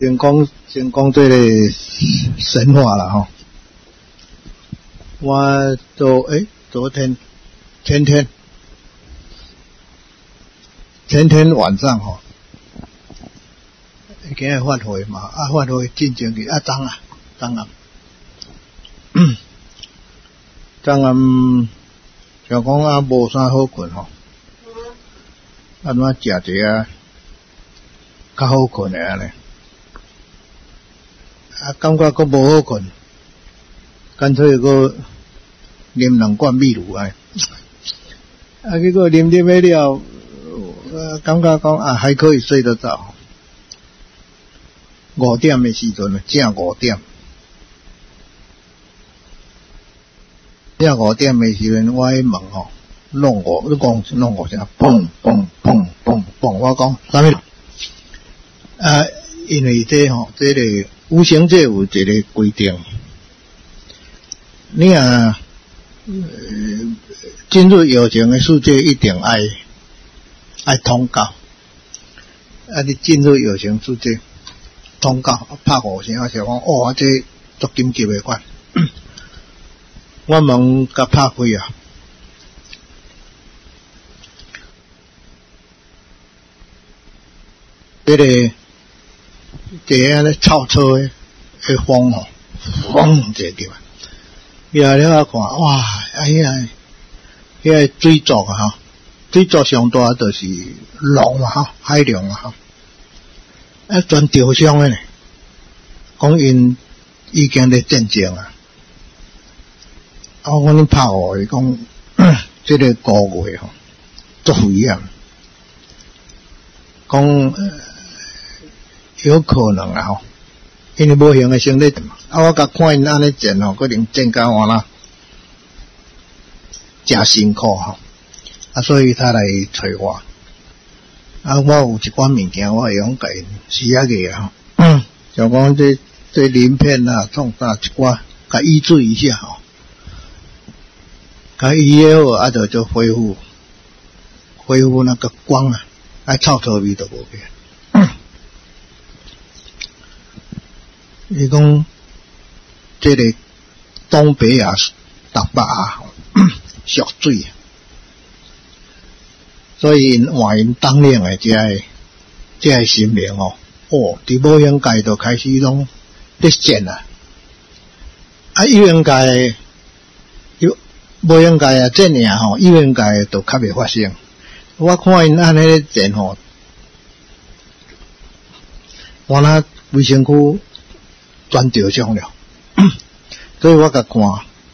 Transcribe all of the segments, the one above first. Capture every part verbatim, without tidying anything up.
先讲先讲这个神话啦吼。我昨诶昨天前天前天晚上吼，今日发会嘛，啊发会进前去啊昨啊昨暗，昨暗就讲啊无啥好困吼，啊怎食一个较好困的安尼。啊，感觉佫无好困，干脆佫啉两罐秘鲁啊！啊，结果啉啉迄了，呃，感觉讲啊还可以睡得着。五点的时阵，正五点，正五点的时阵，我迄门吼弄我，你讲弄我啥？砰砰砰砰砰！我讲啥物？啊，因为这吼、喔，这个。有形界有一个规定，你啊、呃、进入有形的世界一定爱爱通告，啊你进入有形世界通告拍五声，我想讲哦，这足紧急的款，我门甲拍开啊，这个。这样咧臭臭的，迄风吼，风一个，了了看，哇！哎呀，迄个水族啊，吼，水族上大就是龙嘛，吼，海龙啊，吼，啊，全雕像的呢，讲因已经咧战争啊，啊，我恁拍我，伊讲，这个高月吼，足危险，讲。有可能啊吼，因为无形的生理嘛，啊我甲看因安尼战吼，可能战甲我啦，真辛苦吼，啊所以他来找我，啊我有一款物件我会用甲因施下个啊，就讲这这鳞片啊，创啥一寡，甲医治一下吼，甲医了后啊就就恢复恢复那个光啊，啊臭臭味都无去。伊讲，这个东北亚东北啊，属水，所以因换因当年的这个这个心灵哦，哦，伫无形界就开始拢咧战啊，啊，有形界有无形界啊，这样吼，有形界就较袂发生。我看因安尼咧战吼，我那卫生区。全着伤了，所以我甲看，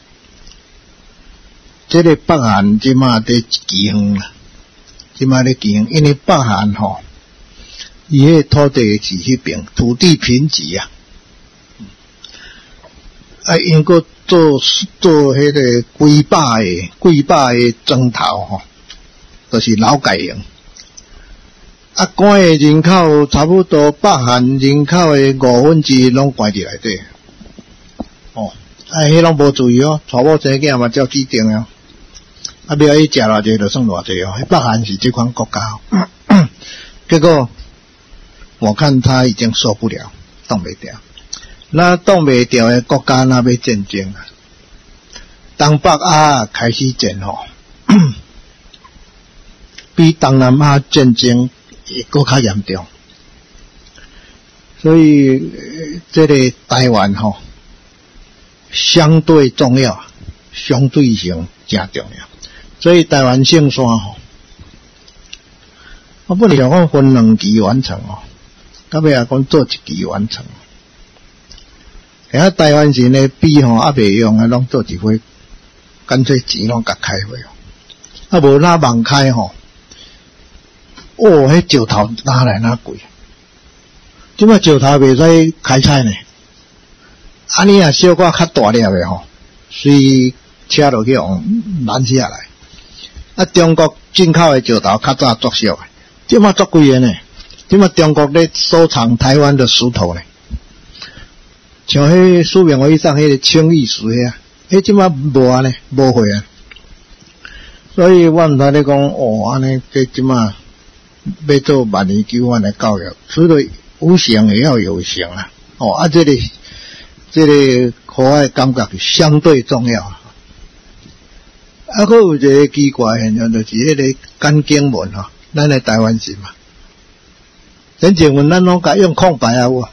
这个北韩即马伫饥荒啦，即马咧饥荒，因为北韩吼，伊迄土地是迄边土地贫瘠啊，啊，因个做做迄个几百个几百个砖头吼，就是劳改营。啊，关的人口差不多北韩人口的五分之一拢关伫内底，哦，啊，迄拢无注意哦，娶某生囝嘛照指定啊，啊，不要伊食偌济就算偌济哦，迄北韩是这款国家、哦，结果我看他已经受不了，动袂掉，那动袂掉的国家那要战争啊，东北亚开始战吼，比东南亚战争。也更较严重，所以这个台湾吼相对重要，相对性真重要。所以台湾圣山吼，我本来想讲分两期完成哦，到尾也讲做一期完成。而且台湾人的笔吼也袂用啊，拢做一回，干脆钱拢甲开回哦，啊无哪忙开吼。哦，迄石头哪来哪贵？即摆石头袂使开采呢。啊，你若小可较大粒的吼，随车落去往拦下来。啊，中国进口的石头较早作俗的，即摆足贵的呢。即摆中国咧收藏台湾的石头呢，像迄苏明威上迄个青玉石遐，迄即摆无啊呢，无货啊。所以我毋知咧讲，哦，安尼这即摆。要做万年久安的教育，除了无形也要有形啊。哦，啊，这个这个可爱感觉相对重要。啊，还有一个奇怪现象，就是迄个简经文吼，咱的台湾字嘛，简经文咱拢甲用空白啊有啊。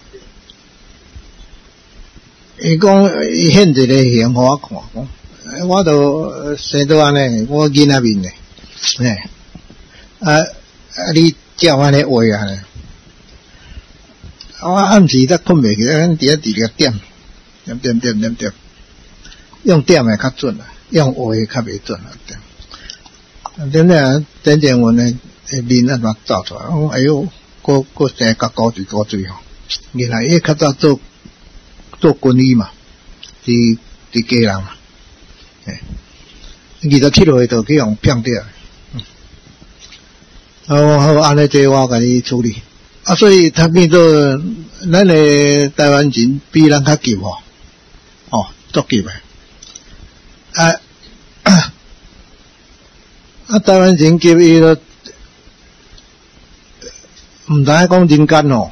伊讲伊现一个形互我看，讲我都生到安尼，我囡仔面呢，嘿，啊啊你照安尼画啊，我暗时才困袂去，咱伫遐伫个点点点点点点，用点的较准啊，用画的较袂准啊。点点点点文呢，面啊嘛走出来，讲哎哟，个个生甲高水高水吼，原来伊较早做。做军医嘛，伫伫家人嘛，诶，二十七岁就去用骗掉，嗯，好好安尼这我甲你处理，啊，所以他变做咱的台湾人比咱较急哦，哦，足急诶，啊啊，台湾人急伊都毋知影讲人间哦。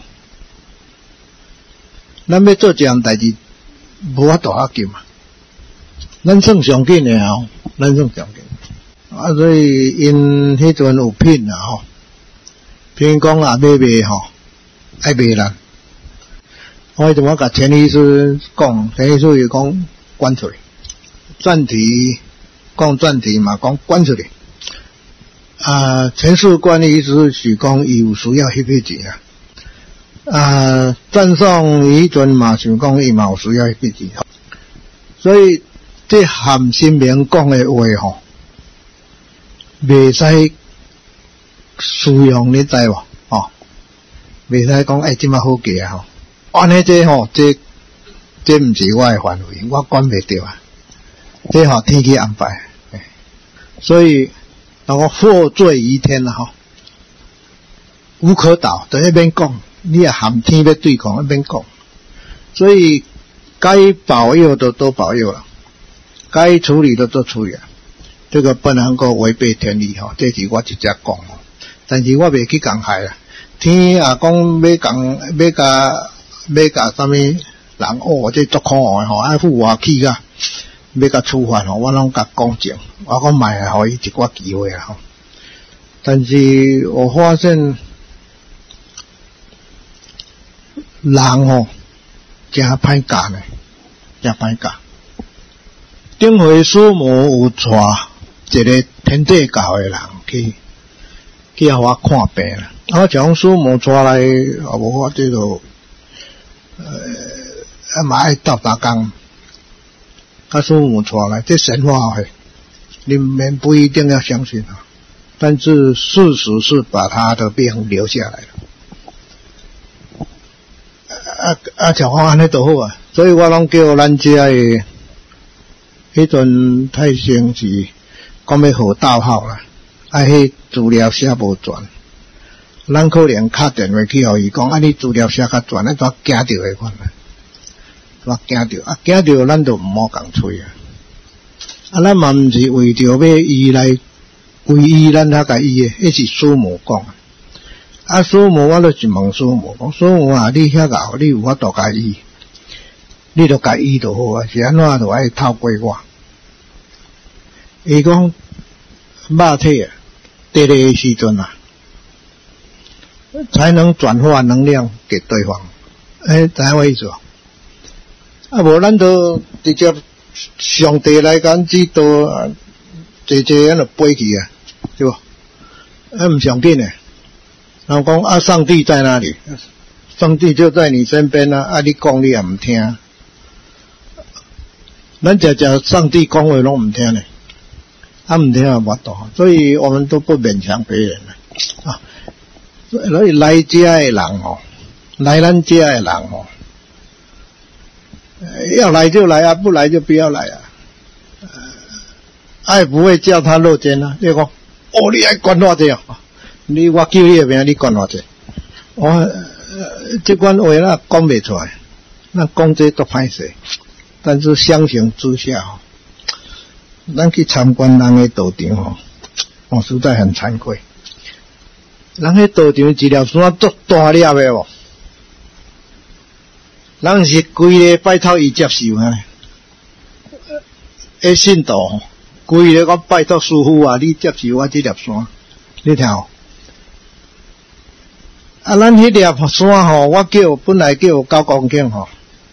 咱要做一项代志，无法度啊急嘛。咱算上紧诶吼，咱算上紧。啊，所以因迄阵有品啊吼，譬如讲啊买卖吼，爱卖咱。我迄阵我甲陈医师讲，陈医师就讲关出来，专题讲专题嘛，讲关出来。啊，陈氏管理医师是讲伊有需要翕翕钱啊。啊，赞颂伊阵嘛想讲伊嘛有需要迄钱，所以这含新明讲的话吼，袂使使用你知无？吼，袂使讲哎，即马好价吼，安尼这吼，这这毋是我的范围，我管袂着啊。这吼天气安排，所以那个祸罪于天啦吼，无可倒，在那边讲。你也含天要对抗，一边讲，所以该保佑的都保佑了，该处理的都处理了，这个不能够违背天理哈，这是我直接讲，但是我袂去讲害啦。天啊讲要讲要甲要甲什么人哦，这足可恶的吼，爱负我气啊，要甲处罚吼，我拢甲讲正，我讲卖互伊一寡机会啦吼。但是我发现。人吼，真歹教呢，真歹教。顶回师母有带一个天地教的人去，去互我看病啦。我将师母带来，也无法这个，呃，啊嘛爱斗打工，甲师母带来，这神话嘿，你们不一定要相信啊。但是事实是把他的病留下来了。啊啊，像我安尼都好啊，所以我拢叫咱遮诶，迄阵太先是讲要好逗号啦，啊，迄资料写无全，咱可能敲电话去互伊讲，啊，你资料写较全，啊，怎惊着诶款啊？怎惊着啊？惊着咱就毋好讲吹啊！啊，咱嘛毋是为着要伊来归依咱遐甲伊诶，迄是师母讲。啊，师母我就是问师母，讲师母啊，你遐个你有法度甲医，你著甲医就好啊，是安怎著爱透过我。伊讲肉体啊，第二个时阵啊，才能转化能量给对方。诶，知影我意思无？啊，无咱都直接上帝来讲指导，坐坐安就飞去啊，对无？啊，毋上紧诶。然后讲啊，上帝在哪里？上帝就在你身边啊！啊，你讲你也唔听，咱只只上帝讲话拢唔听咧，啊唔听也无度，所以我们都不勉强别人啊。所以来遮的人哦，来咱遮的人哦，要来就来啊，不来就不要来啊。爱不会叫他落肩啊，你讲哦，你爱管我这样。你我叫你个名，你讲偌济？我呃这款话啦讲袂出来，咱讲这都歹势。但是相形之下吼，咱去参观人个道场吼，我实在很惭愧。人个道场治疗师啊足大粒个哦， 人是规个拜托伊接受啊，迄信徒规个讲拜托师傅啊，你接受我这粒山，你听哦。啊，咱迄粒山吼，我叫本来叫九公顷吼，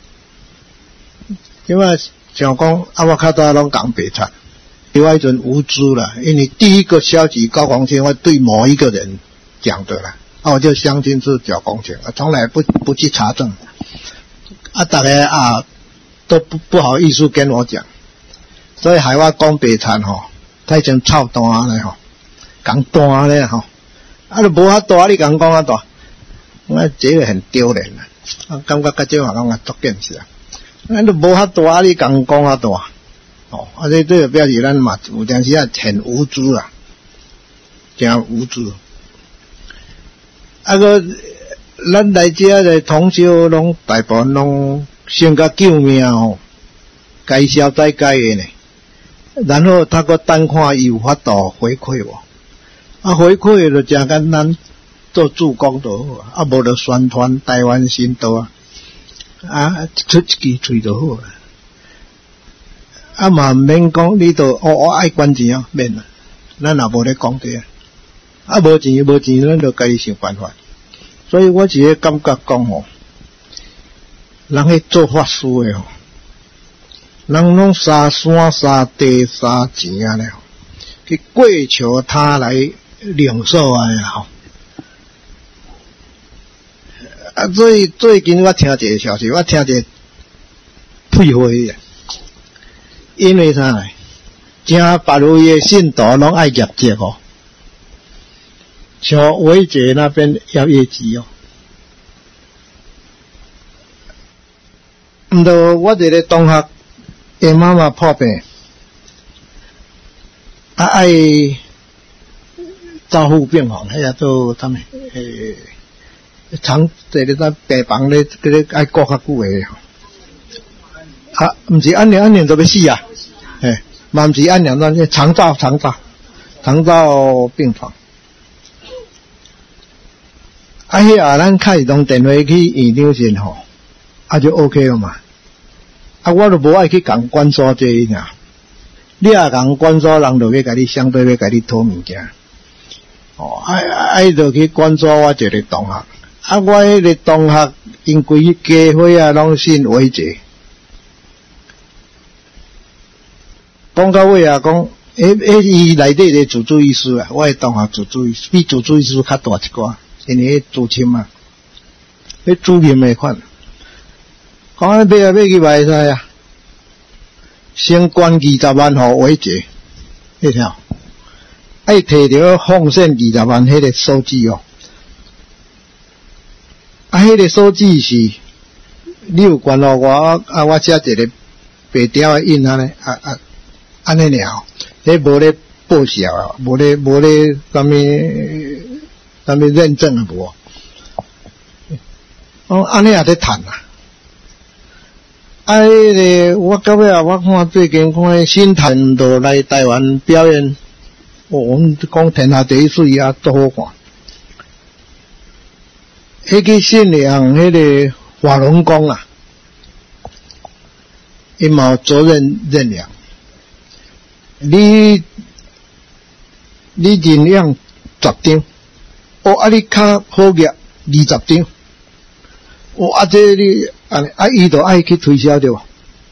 因为想讲啊，我较早拢讲白菜，因为迄阵无知啦，因为第一个消息九公顷，我对某一个人讲的啦，啊，我就相信是九公顷，啊，从来不不去查证，啊，大家啊都不不好意思跟我讲，所以害我讲白菜吼，太像臭蛋咧吼，讲蛋咧吼，啊，都无遐大，你讲讲遐大。我这个很丢人啊！我感觉甲这话讲啊足见识啊！咱都无遐大，你讲讲啊大哦，啊这这个表示咱嘛有阵时啊很无知啊，真无知。啊个咱来遮的同修拢大部分拢想甲救命哦，该消灾该的呢，然后他个等看伊有法度回馈无，啊回馈就真简单。做助攻就好啊，啊无就宣传台湾新道啊，啊出一支嘴就好啊，啊嘛免讲你都哦我爱管钱啊，免啊，咱也无咧讲这啊，啊无钱无钱，咱就家己想办法。所以我只个感觉讲吼，人去做法师的吼，人拢杀山杀地杀钱啊咧，去跪求他来领受啊吼。啊，所以最近我听一个消息，我听一个屁话啊，因为啥呢？正别位的信徒拢爱业绩哦，像伟杰那边要业绩哦。毋过我一个同学，伊妈妈破病，啊爱照护病房，迄个做他们诶。长这个在病房咧，这个爱顾较久诶吼。啊，毋是安尼安尼都要死啊！诶，嘛毋是安尼安尼长照长照长照病房。啊，迄啊，咱开通电话去院长先吼，啊就 OK 了嘛。啊，我都无爱去共关锁这个尔，你也共关锁，人就要甲你相对要甲你讨物件。哦，爱爱就去关锁我一个同学。啊，我迄个同学因规家伙啊，拢信伟杰。讲到尾啊，讲，诶诶，伊内底个主治医师啊，我迄同学主治医师比主治医师较大一寡，因为迄主亲嘛，迄主任的款。讲啊，买啊买去买使啊，先捐二十万互伟杰，你听，爱摕着奉献二十万迄个数字哦。啊，迄个数字是，你有关咯我，啊，我写一个白条的印啊咧，啊啊，安尼尔，迄无咧报销啊，无咧无咧啥物啥物认证啊无，哦，安尼也得谈啊。啊，迄个我到尾啊，我看最近看新谭都来台湾表演，哦，我们讲天下第一水啊，都好看。迄个信仰，迄个法轮功啊，伊嘛有责任认养。你你认养十张，哦，啊你较好业二十张，哦，啊这你啊啊伊就爱去推销对吧？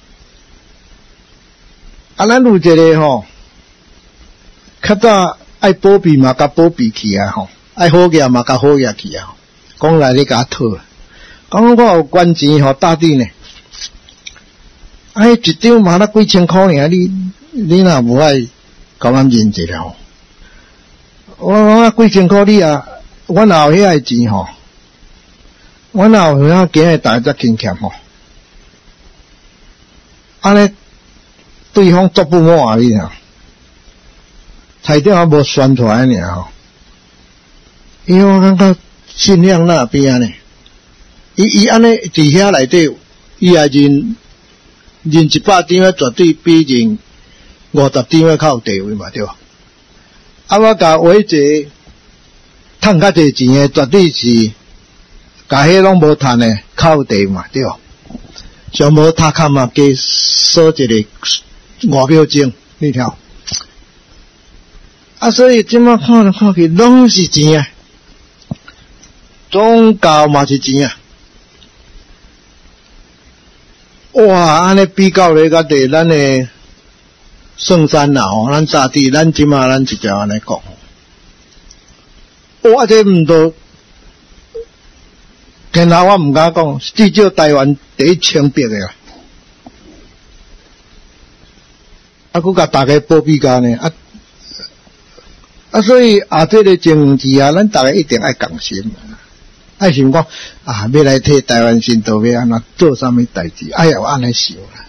啊，咱有一个吼，较早爱保庇嘛，甲保庇去啊吼，爱好业嘛，甲好业去啊。讲来你甲讨，讲我有捐钱互大弟呢，哎，一张嘛那几千块尔，你你若无爱甲阮认一下吼，我我几千块你啊，我若有遐个钱吼，我若有遐今日大只欠欠吼，安尼对方做不满你啊，彩电也无宣出来尔吼，因为我感觉。信仰那边呢？伊伊安尼伫遐内底，伊也认认一百张啊，绝对比认五十张啊较有地位嘛，对吧？啊，我甲伟杰趁较济钱诶，绝对是甲迄拢无趁诶较有地位嘛，对吧？ 上无塔卡嘛，加锁一个五秒钟，你听。啊，所以即马看来看去，拢是钱啊，宗教嘛是钱啊。哇，安尼比较咧，甲伫咱诶圣山啦吼，咱早地，咱即马咱直接安尼讲。我这毋多，天下我毋敢讲，至少台湾第一清白诶啦。啊，佮甲大家保庇甲呢啊。啊，所以啊，这个政治啊，咱大家一定爱共心，爱想讲啊，要来替台湾新道要安怎做啥物代志，哎呀，安尼想啦。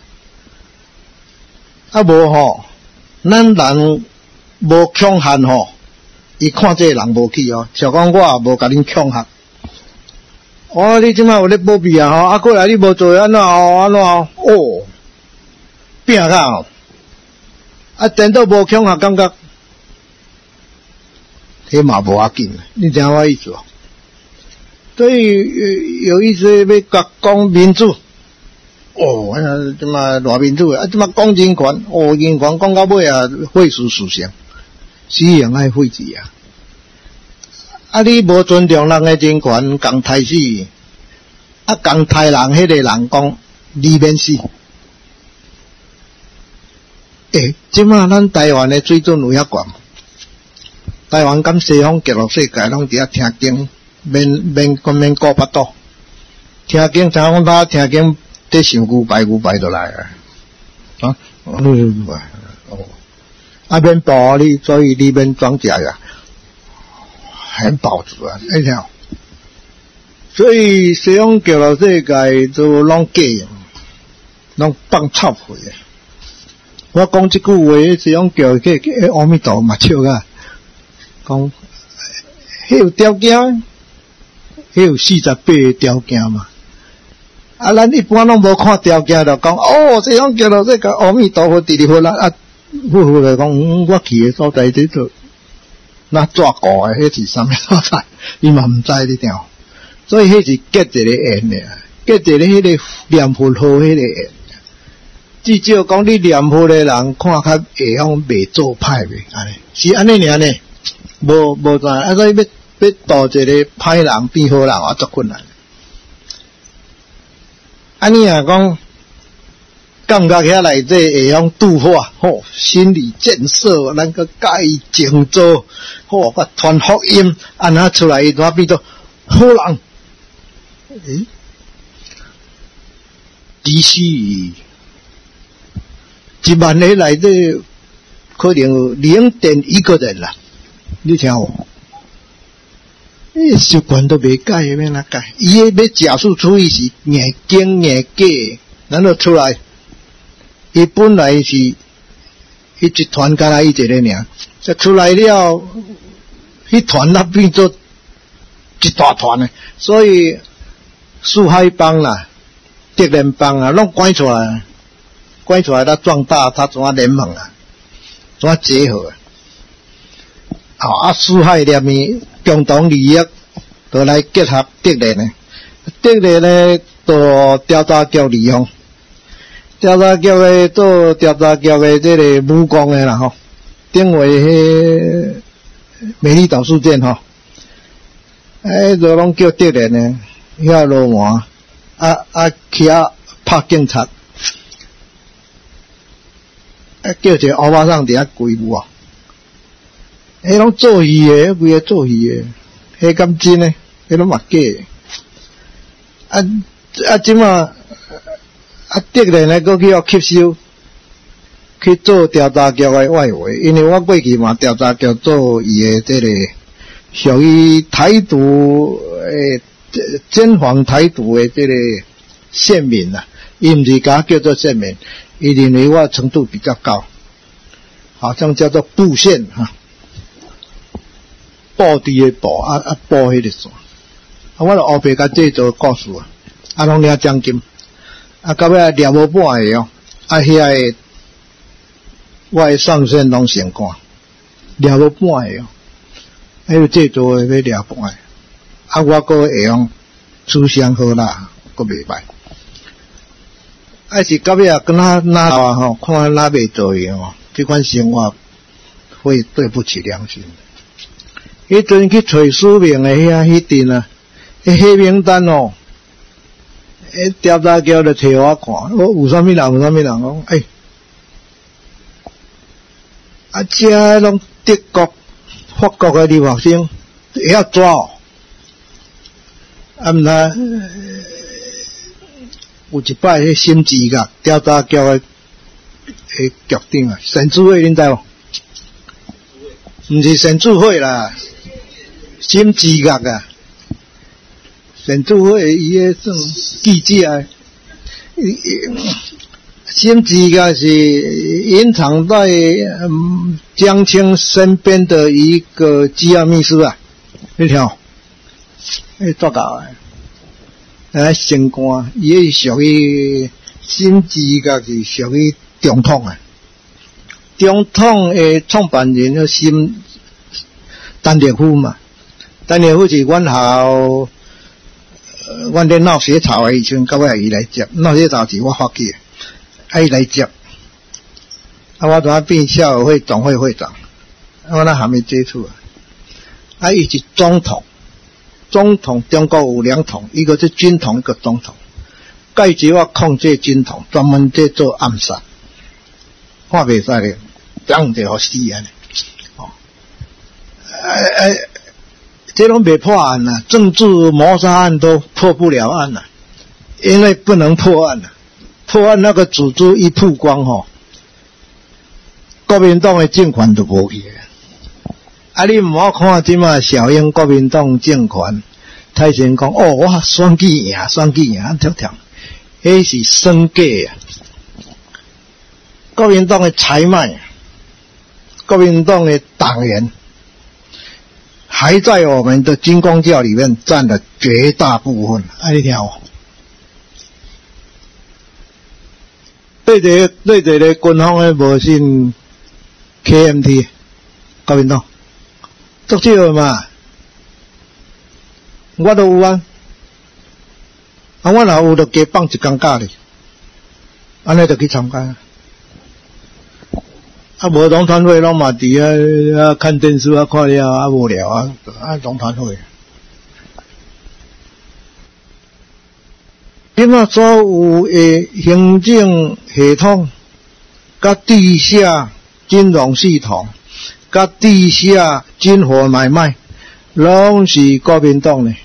啊，无吼，咱人无强悍吼，伊看这个人无起哦，像讲我也无甲恁强悍。哦，你即摆有咧保庇啊吼，啊，过来你无做安怎哦，安怎哦，哦，拼甲哦，啊，颠倒无强悍感觉。迄嘛无要紧，你知我意思哦？所以有意思要甲讲民主，哦，哎呀，即嘛偌民主啊，即嘛讲人权，哦，人权讲到尾啊，废除思想，死人爱废止啊！啊，你无尊重人诶人权，共杀死，啊，共杀人迄个人讲你免死。诶，即嘛咱台湾诶水准有遐悬？台湾跟西方极乐世界拢伫遐听经，免免免免顾巴肚，听经听讲他听经，得上句拜句拜倒来啊！啊，哦，啊免报你，所以你免装假呀，很保住啊！你听，所以西方极乐世界都拢假，拢放臭屁啊！我讲这句话，西方极乐世界阿弥陀嘛笑啊！讲，迄有条件，迄有四十八个条件嘛。啊，咱一般拢无看条件，就讲哦，这样叫做这个阿弥陀佛伫哩佛啦。啊，夫妇来讲，嗯，我去诶所在，这做那抓过诶，迄是啥物所在？伊嘛毋知你听。所以迄是结一个缘诶，结一个迄个念佛号迄个缘。至少讲你念佛诶人，看较会晓袂做歹袂安尼，是安尼尔呢？无无在，啊！所以要要度一个歹人变好人啊，足困难。安尼啊讲，感觉遐内底会用度化，吼，心理建设，咱个改正做，吼，个传福音，安那出来伊怎变做好人？诶，其实一万个内底可能有零点一个人啦。你听我，你习惯都袂改，要哪改？伊要假设主义是硬经硬假，然后出来，伊本来是伊一团，敢若伊一个尔，这出来了，迄团那变做一大团诶，所以四海帮啦、德联帮啊，拢关出来，关出来，它壮大，它怎啊联盟啊，怎啊结合啊？哦，啊，四海联盟共同利益，都来结合德联呢。德联呢，都调查局利用，调查局的做调查局的这个武功的啦吼，定为迄美丽岛事件吼，哎，都拢叫德联呢，遐罗马啊啊去啊拍警察，啊叫一个欧巴桑伫遐鬼舞啊。迄拢做戏诶，规个做戏诶，迄敢真诶，迄拢嘛假诶。啊啊，即马啊，德联咧，搁去互吸收，去做调查局诶外围，因为我过去嘛，调查局做伊诶这个属于台独诶，真反台独诶这个县民啦，伊毋是甲叫做县民，伊认为我程度比较高，好像叫做布线哈。布地诶布啊啊布迄个线，啊我著后壁甲制作故事啊，啊拢领奖金，啊到尾掠无半个哦，啊遐个我诶上线拢成功，掠无半个哦，迄个制作诶要掠半个，啊我阁会用思想好啦，阁袂歹， 还是到尾啊，跟他那啊吼，看那袂做样哦，这款生活会对不起良心。迄阵去找署名的遐迄阵啊，迄黑名单哦，迄调查局就摕我看，我有啥物人有啥物人讲，诶、欸，啊，这拢德国、法国的留学生会晓抓哦，啊，毋知。有一摆迄心智学调查局诶诶局长啊，陈志伟恁知无？毋是陈志伟啦，心智学啊，陈志伟伊诶算记者啊，心智学是隐藏在嗯江青身边的一个机要秘书啊，你听，诶，做搞诶。啊，升官，伊迄是属于心智学是属于中统啊。中统诶创办人叫心陈立夫嘛，陈立夫是阮校，呃，阮咧闹学潮诶，以前到尾伊来接，闹学潮是我发起诶，啊伊来接，啊我当变校友会总会会长，啊我那还没接触啊，啊伊是总统。总统中国有两统，一个是军统，一个总统。介绍我控制军统，专门在做暗杀，看袂使咧，当就好死啊！哦，哎哎，这拢袂破案啊，政治谋杀案都破不了案啊，因为不能破案啊，破案那个组织一曝光吼，国民党的政权就无去。啊！你毋好看即马小英国民党政权，太先讲哦，我选举赢，选举赢，跳跳，迄是算假啊！国民党的财脉，国民党的党员，还在我们的军公教里面占了绝大部分。啊，你听哦，对这对这个军方的无信 K M T 国民党。足少嘛，我都有啊，啊我若有就加放一工假哩，安尼就去参加。啊无农团会拢嘛伫啊啊看电视啊看了啊无聊啊啊农团会。今仔所有诶行政系统，甲地下金融系统。甲地下军火买卖，拢是国民党的。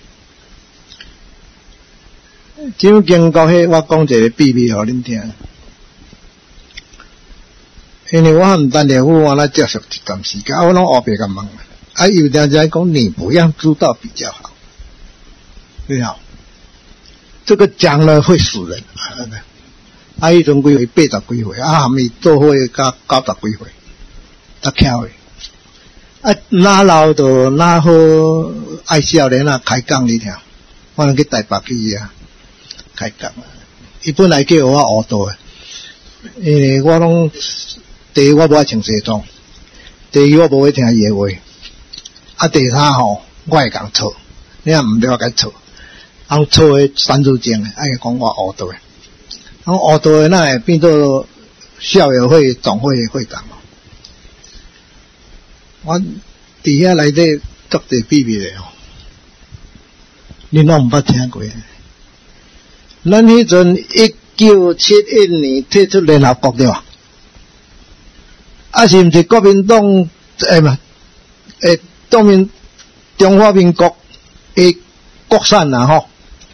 蒋经国迄，我讲一个秘密互恁听。因为我和陈立夫我那接触一段时间，我拢后壁甲问，啊，有条件讲你不要知道比较好，对啊，这个讲了会死人。啊，迄阵几岁？八十几岁，啊，还没做伙甲九十几岁，得巧诶。啊，哪老的哪好爱少年啊开讲你听，我能去台北去啊开讲啊。伊本来叫我学道诶，因为我拢第一我无爱穿西装，第二我无爱听伊诶话，啊第三吼我会讲错，你若毋对我甲错，讲错诶三字经诶，爱讲我学道诶，讲学道诶那会变做校友会总会会长。我伫遐内底足侪秘密诶吼，你拢毋捌听过。咱迄阵一九七一年退出联合国对吧？啊是毋是国民党诶嘛？诶，中民中华民国诶国产啊吼？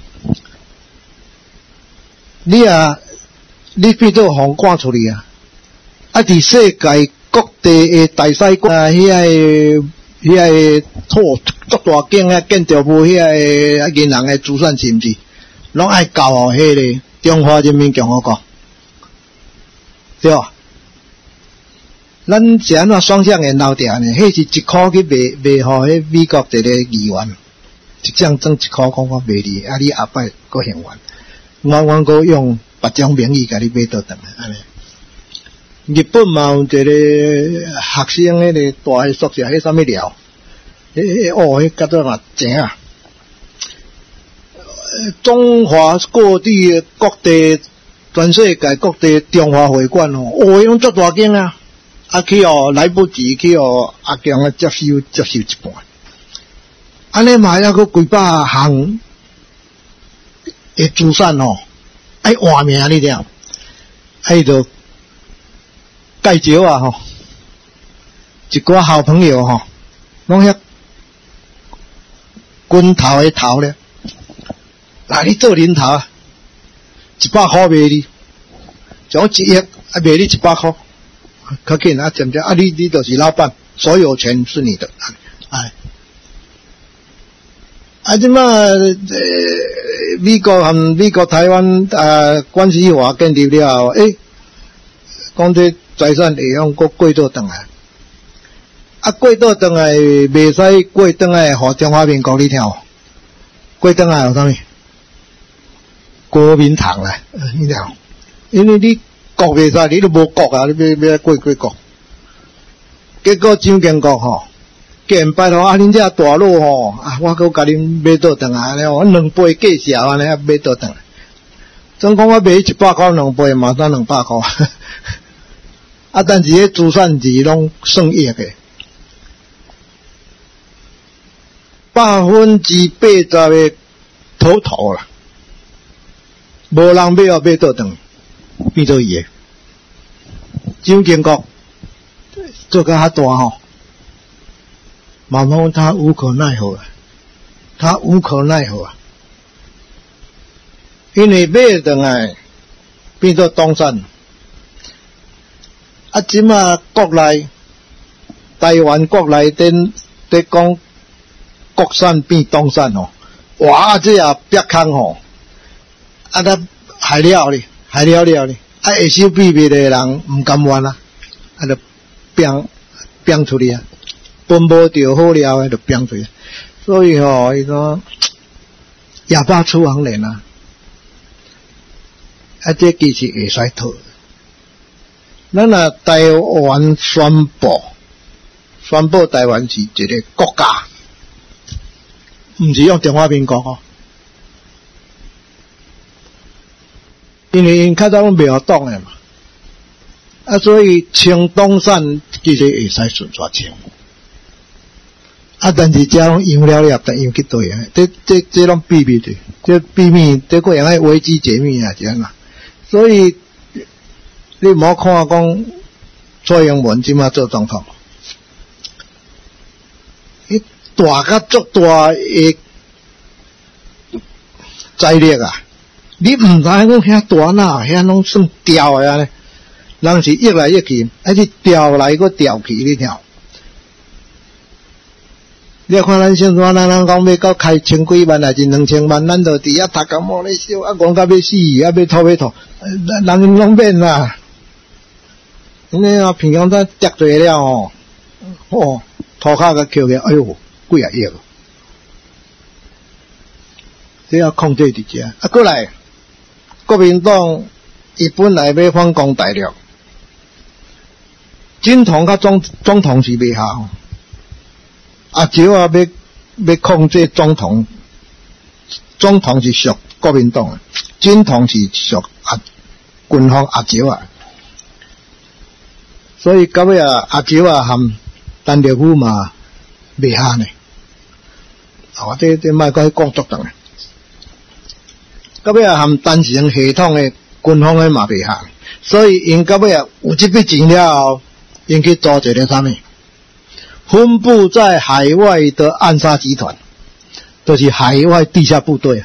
你啊，你变做互赶出去啊！啊，伫世界各地诶大使馆啊，遐个遐个土足大间啊，建筑物遐个银行诶资产是毋是？拢爱交互迄个中华人民共和国，对吧？咱是安怎双向诶闹定呢？迄是一箍去卖卖互迄美国一个议员，一张装一箍，讲我卖你，啊你后摆搁还原，我我搁用别种名义甲你买倒转来，安尼。日本嘛有一个学生迄个大诶宿舍，迄啥物料？迄迄哦，迄叫做嘛井啊！中华各地各地全世界各地中华会馆哦，哦，用足大间啊，啊去哦来不及去哦阿强啊接收接收一半，安尼嘛还阁几百项诶资产哦，爱换名你听，爱着介绍啊吼，一个好朋友吼，拢遐滚头诶头咧，来你做领头啊，一百块卖你，从一亿啊卖你一百块，较紧啊，渐渐啊你你就是老板，所有权是你的，哎。啊！即马呃，美国和美国台湾啊关系化建立了后，诶，讲这财产会用搁过倒转来，啊，过倒转来袂使过倒来，互中华民国你听哦，过倒来有啥物？国民党啦，你听，因为你国袂使，你都无国啊，你要要过过国，结果蒋经国吼。见拜托啊！恁遮大佬吼啊，我搁甲恁买倒转来了，我两杯计小安尼啊买倒转来。总讲我卖一百块两杯，嘛算两百块。啊，但是迄资产是拢算亿个，百分之八十个土土啦，无人买哦买倒转，变做伊个。蒋经国做甲较大吼。毛毛他无可奈何啊，他无可奈何啊，因为买转来变做东山，啊，即马国内台湾国内顶伫讲国产变东山哦，哇，这也逼空吼，啊，咱害了哩，害了了哩，啊，下手秘密的人毋甘愿啊，啊，就变变出去啊。分无着好了诶，就变出来。所以吼，伊讲哑巴出黄连啊，啊，这其实会使讨。咱若台湾宣布，宣布台湾是一个国家，毋是用中华民国哦，因为因较早拢袂互党诶嘛，啊，所以清东山其实会使顺续清。啊，但是遮拢用了了，但用去对啊，这这这拢秘密的，这秘密这个用爱危机解密啊，这样啊。所以你唔好看讲蔡英文即马做总统，伊大甲足大诶财力啊，你唔知讲遐大哪，遐拢算调诶啊，人是越来越去，啊是调来个调去，你听。你看咱现在，咱人讲要到开千几万还是两千万，咱就伫遐读工摸咧烧，啊，讲到要死，啊，要吐要吐，人拢免啦。因为啊，平常咱跌过了哦，哦，涂骹甲扣起，哎呦，几啊亿哦，这要控制伫遮。啊，过来，国民党伊本来要反攻大陆，总统甲总总统是袂合。阿招啊，要要控制总统，总统是属国民党啊，总统是属阿军方阿招啊，所以到尾啊，阿招啊含陈立夫嘛袂合呢。哦，这这莫讲讲足长啊，到尾啊含单程系统的军方的嘛袂合，所以因到尾啊有这笔钱了后，因去组一个啥物？分布在海外的暗杀集团，就是海外地下部队啊。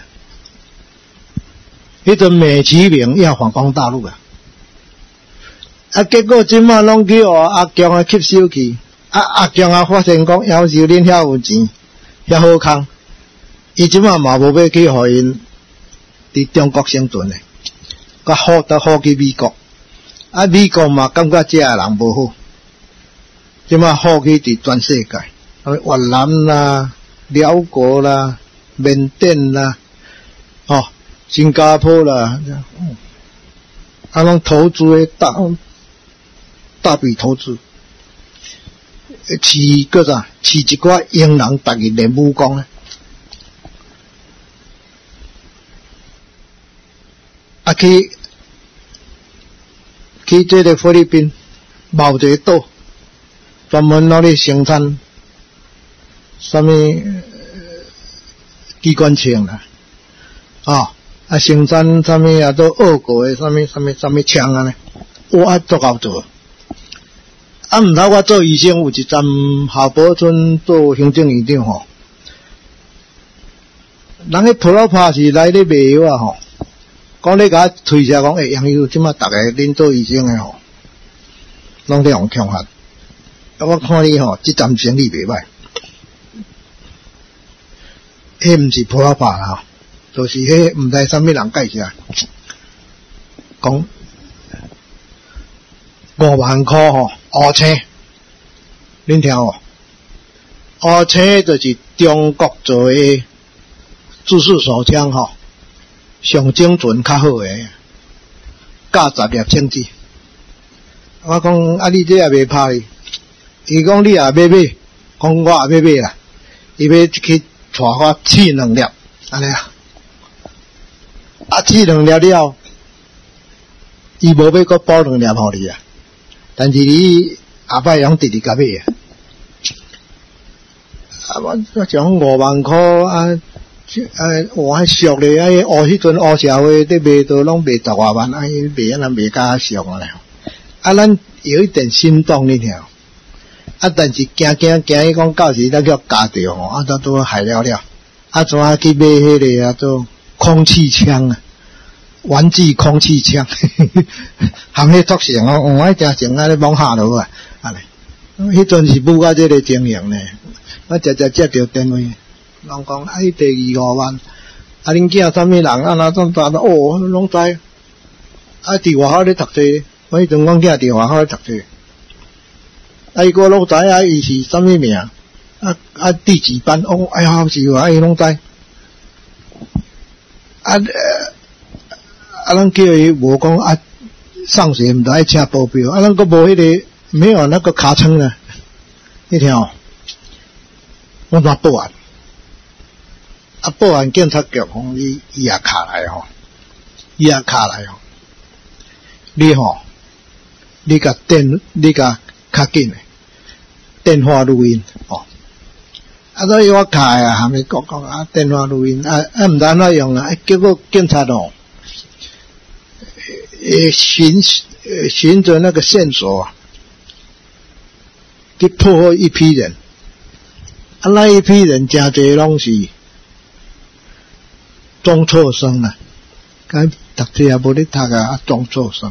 迄阵美其名要反攻大陆啊，啊，结果即马拢去互阿强啊吸收去，啊阿强啊发现讲，要是恁遐有钱，遐好康，伊即马嘛无要去互因伫中国生存诶，甲好得好去美国，啊美国嘛感觉遮个人无好。即马好去伫全世界，越南啦、辽国啦、缅甸啦、哦、新加坡啦，嗯，啊，拢投资诶大大笔投资，饲个啥？饲一寡英人，逐日练武功咧。啊去去这个菲律宾某一个岛，专门拿咧生产什么机关枪啦，啊啊生产什么啊都俄国的什么什么什么枪啊呢，我足够做。啊，毋通我做医生，有一站夏堡村做行政院长吼，人迄普罗帕是来咧卖药啊吼，讲咧甲推销讲，诶，杨友即马逐个恁做医生诶吼，拢咧用强悍。啊，我看你吼，即站生意袂歹，迄毋是普罗帕啦，就是迄毋知啥物人介绍，讲五万块吼。乌青，恁听无？乌青就是中国做诶自式手枪吼，上精准较好诶，价十粒千几。我讲啊，你这也袂拍哩？伊讲你也要买，讲我也要买啦。伊要去带我试两粒，安尼啊。啊，试两粒了，伊无要搁补两粒互你啊。但是你下摆用直直甲买啊！啊，我我讲五万块啊，啊，我俗咧，啊，乌迄阵乌社会伫卖都拢卖十外万，啊，伊卖啊，咱卖甲俗啊咧。啊，咱有一点心动你听，啊，但是惊惊惊，伊讲到时咱叫加着吼，啊，都都害了了，啊，怎啊去买迄个啊，做空气枪啊？玩具空气枪，含迄作成哦，我真正安尼往下落啊，安尼，迄阵是舞到这个情形呢，我直直接着电话，人讲哎第二五万，啊恁囝啥物人啊那种大的哦，拢知，啊伫外口咧读册，我迄阵阮囝伫外口咧读册，啊伊个拢知啊，伊是啥物名，啊啊第几班哦，哎呀是啊，伊拢知，啊。呃啊，咱叫伊无讲啊，上学毋得爱请保镖，啊，咱个无迄个没有那个卡称呢，你听哦，我抓报案，啊，报案警察局吼，伊伊也卡来吼，伊也卡来吼，你吼，你甲电，你甲较紧诶，电话录音哦，啊，所以我卡啊，还没讲讲啊，电话录音啊，啊，毋知安怎用啊，结果警察哦。呃，循呃循着那个线索啊，去破获一批人，啊，那一批人真侪拢是中辍生啊，敢读册也无咧读啊，啊中辍生，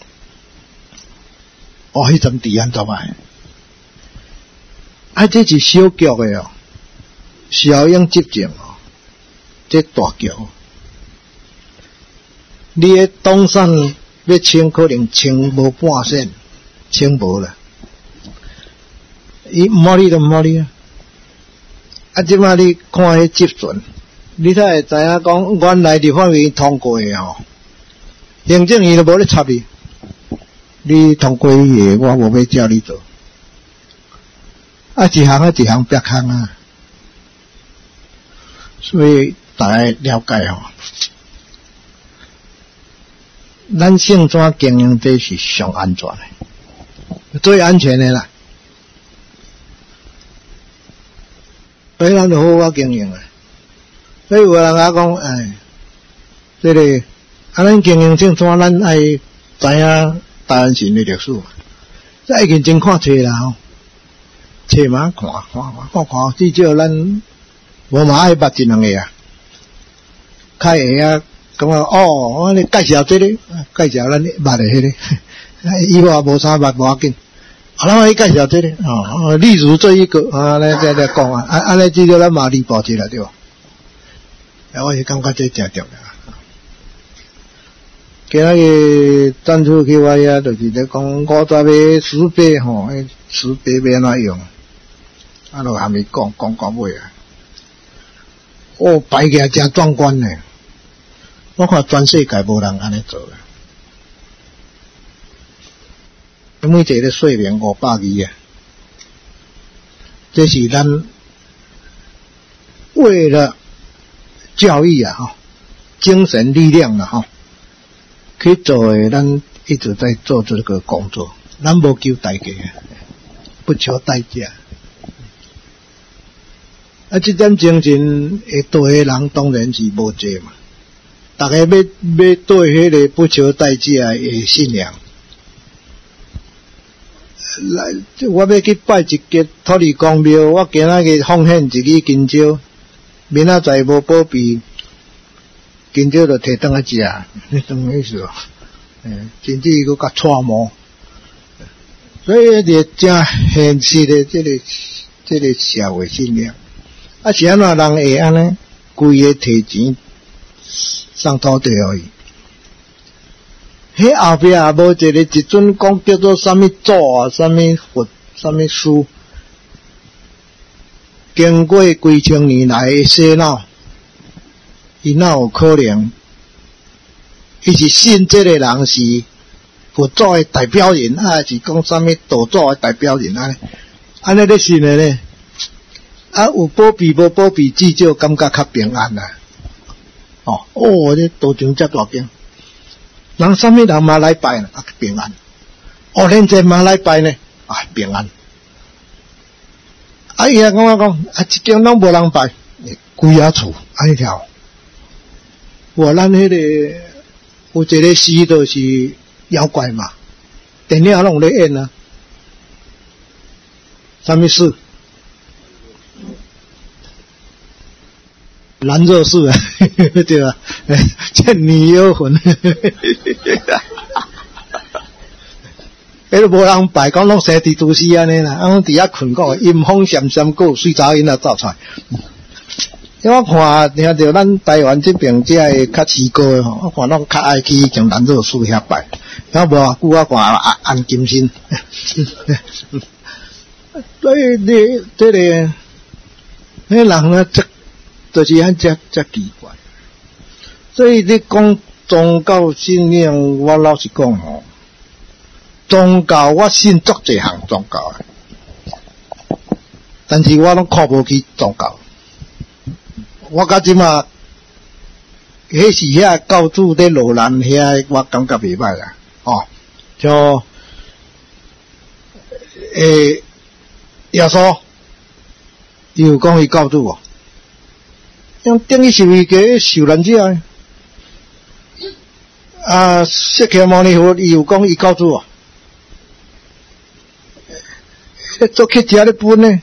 哦，迄阵治安怎办？啊，这是小局的哦，小英执政哦，这大局。你诶东山要清，可能清无半线，清无啦。伊毋好理就毋好理啊。啊，即摆你看迄集准，你才会知影讲，原来立法院通过诶吼，行政院都无咧插你，你通过伊个，我无要叫你做。啊，一项啊一项别项啊，所以大家了解吼。咱性怎经营这是上安全的，最安全的啦。所以咱就好好经营啊。所以有人讲讲，哎，这个啊，咱经营性怎咱爱知影台湾省的历史，这已经真看册啦吼，册嘛看看看看，至少咱无嘛爱捌一两个啊，较会啊。咁啊，哦，我咧介绍这个，介绍咱捌的迄个，以后也无啥捌无要紧。啊，咱去介绍这个，哦，例如这一个，啊，来来来讲啊，啊，安尼至少咱嘛离谱一啦，对吧？啊，我是感觉这真重要。今仔日展出去我遐，就是咧讲五十个十八吼，十八要安怎用？啊，都还没讲，讲到尾啊。哦，摆起来真壮观呢。我看全世界无人安尼做啦，每一个咧说明五百字啊，这是咱为了教育啊，吼，精神力量啦，吼，去做诶咱一直在做这个工作，咱无求代价，不求代价。啊，这点精神会对的人当然是无济嘛。大家要要对迄个不求代价的信仰。来，我要去拜一节土地公庙，我今仔日奉献一支金蕉，明仔载无保庇，金蕉就摕倒来食，你懂意思无？嗯，甚至佫甲搓磨，所以就真现实的这个这个社会信仰。啊，是安怎人会安尼规个摕钱送土地互伊？迄后壁也无一个一尊讲叫做啥物祖啊、啥物佛、啥物师，经过几千年来的洗脑，伊哪有可能？伊是信这个人是佛祖的代表人，还是讲啥物道祖的代表人安尼？安尼咧信的咧？啊，有保庇无保庇，至少感觉较平安啦。哦，哦，这道场遮大间。人啥物人嘛来拜呢？啊，平安。哦，连这嘛来拜呢？啊，平安。啊，伊也跟我讲，啊，这间拢无人拜，规啊厝安尼条。哇，咱迄、那个有一个诗就是妖怪嘛，电影拢有咧演啊。啥物事？蓝若是啊，对吧？倩女幽魂，迄个无人拜，讲拢生伫都市安尼啦，啊，伫遐困讲阴风闪闪，还有水查因仔走出来。因为我看听着咱台湾这边这个较市高的吼，我看拢较爱去像蓝若是遐拜，然后无偌久我看安安金身，所以你这个迄人呢，这就是安遮遮奇怪。所以你讲宗教信仰，我老实讲吼，宗教我信足一项宗教的，但是我拢靠无去宗教。我甲即马，迄是遐教主咧罗兰遐，我感觉袂歹啦，哦，就诶，耶稣，伊有讲伊教主哦，因等于是伊个受难者诶。啊，释迦牟尼佛伊有讲伊教主哦，做乞食咧分呢。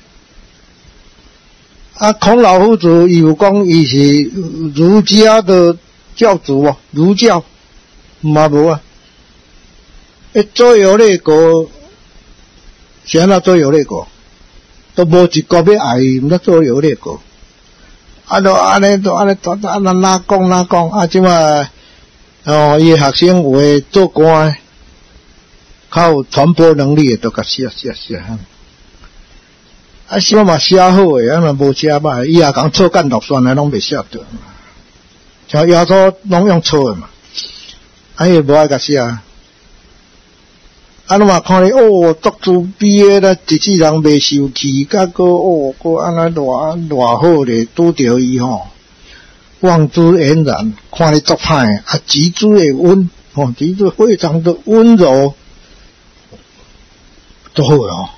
啊，孔老夫子伊有讲伊是儒家的教主哦，儒教嘛无啊。诶，左右列国，是安怎左右列国？都无一个要爱伊，毋得左右列国。啊，都安尼，都安尼，都安尼哪讲哪讲啊？即嘛，哦，伊学生有诶做官，较有传播能力诶，都甲写写写。啊，写嘛写好诶，啊，若无写歹，伊也讲错间落选诶，拢袂写着。像耶稣拢用错诶嘛，啊，伊无爱甲写。啊，你嘛看咧，哦，足自卑诶啦，一世人袂受气，甲个哦，个安尼偌偌好咧，拄着伊吼，望之俨然，看咧足歹，啊，极之诶温，吼，极之非常的温柔，足好诶吼。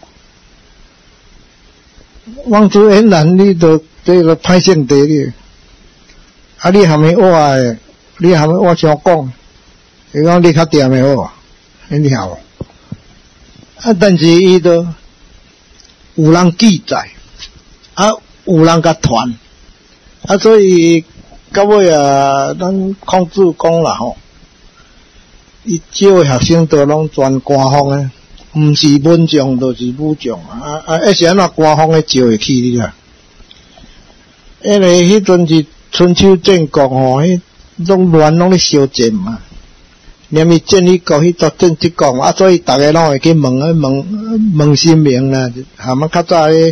望之俨然，你都这个歹性地咧，啊，你含伊我诶，你含伊我相讲，伊讲你较掂诶好，你好。啊，但是伊都有人记载，啊，有人甲传，啊，所以到尾啊，咱孔子讲啦吼，伊招学生都拢全官方诶。毋是文将就是武将啊！啊，一是安怎官方诶招会起你啦？因为迄阵是春秋战国吼，迄拢乱拢咧相战嘛。连伊建立国迄作政治讲啊，所以逐个拢会去问啊问问神明啦，含啊较早诶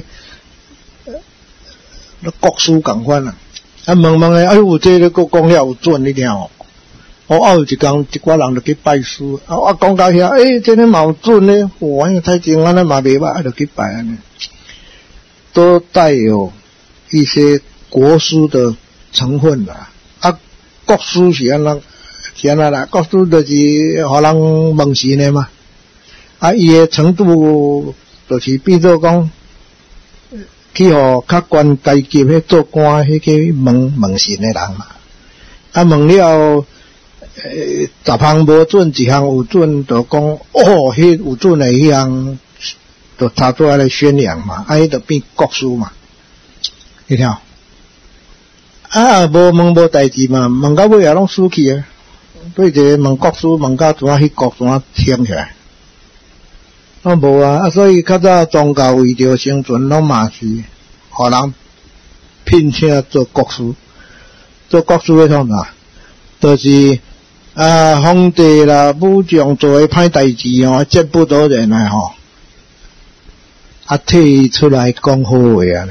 国书共款啦。啊问问诶，哎有这个国讲了有准你听哦。哦，啊有一工一寡人就去拜师，啊我讲到遐，诶、欸，这个嘛有准咧，哇，迄个太精安尼嘛袂歹，啊就去拜安尼，都带有一些国师的成分啦。啊，国师是安怎是安那啦，国师就是互人问神的嘛。啊，伊的程度就是变做讲，去互较悬阶级迄做官迄去问问神的人嘛。啊，问了，呃，十项无准，一项有准，就讲哦，迄有准的迄项，就查出来来宣扬嘛。啊，迄就变国师嘛，你听。啊，无问无代志嘛，问到尾也拢输去啊。对一个问国师，问到怎啊迄国怎啊听起来？啊无啊，啊所以较早宗教为着生存，拢嘛是互人聘请做国师。做国师迄种啊，就是啊皇帝啦、武将做诶歹代志哦，接不到人来吼，啊替出来讲好话啊呢。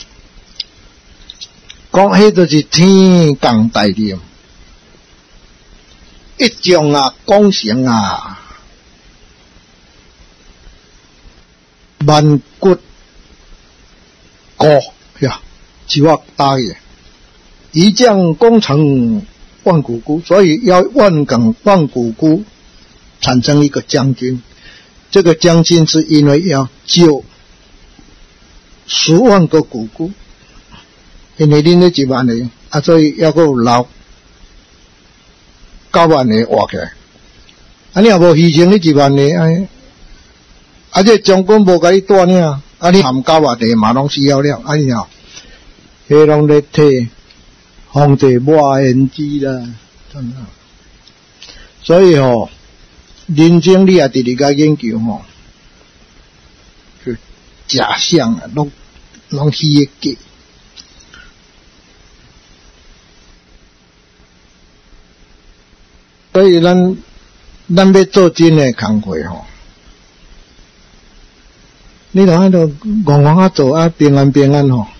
讲迄就是天降大任，一将啊功成啊，万骨枯呀，就我答应，一将功成万骨枯，所以要万梗万骨枯，产生一个将军。这个将军是因为要救十万个骨枯。因为恁咧一万个，啊，所以还佫有留九万个活起来。啊，你若无牺牲你一万个，哎，啊，这将军无甲你带领，啊，你含九万个嘛拢死了了，啊，你哦，迄拢咧替皇帝抹胭脂啦，真啊。所以吼、哦，人生你也直直甲研究吼、哦，是假象啊，拢拢虚个假。所以咱咱要做真诶工课吼，你著喺度戆戆啊做啊平安平安吼，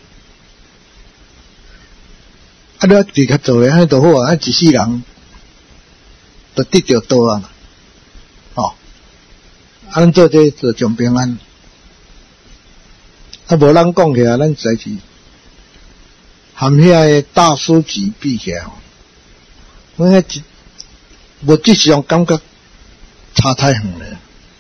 啊你自己做诶，迄就好啊，一世人就得着道啊，吼，啊咱做这就上平安，啊无咱讲起来，咱实在是含遐个大书籍比起来吼，我迄一。无即种感觉差太远了。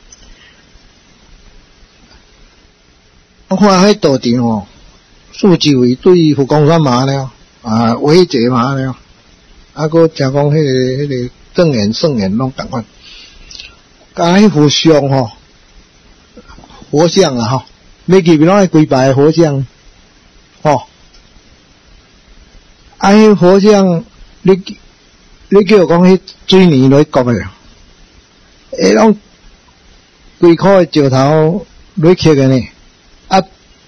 我看迄道场吼，数字为对佛光山嘛了，啊，维节嘛了，啊，佫诚讲迄个迄个正言圣言拢共款。甲迄佛像吼，佛像啊吼，每期拢爱跪拜佛像，吼，啊，迄佛像你。你叫讲迄水泥落去割诶，诶，拢规块诶石头落去刻诶呢，啊，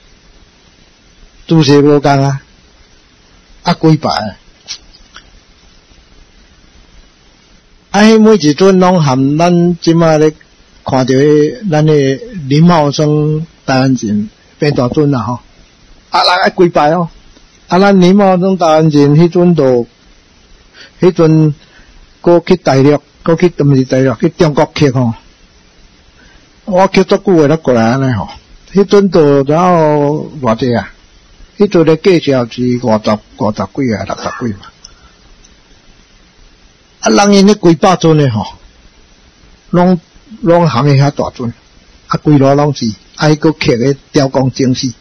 姿势无共啊，啊，几排，啊，迄每一尊拢含咱即马咧看到诶，咱诶林茂生大安神变大尊啦吼，啊，人爱几排哦，啊，咱林茂生大安神迄尊都。迄阵，搁去大陆，搁去毋是大陆，去中国刻吼。我刻足久诶，才过来安尼吼。迄阵都然后偌济啊？迄阵诶计数是五十、五十几啊，六十几嘛。啊，人因咧几百尊诶吼，拢拢含诶遐大尊，啊，规路拢是，啊，迄个刻诶雕工精细。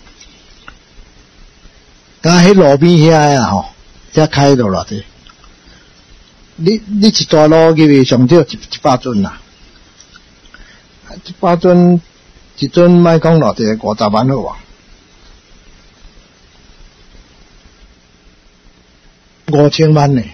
甲迄路边遐啊吼，遐开到偌济。你你一大路入去上少一一百尊啦，一百尊一尊莫讲偌济，五十万好啊，五千万呢。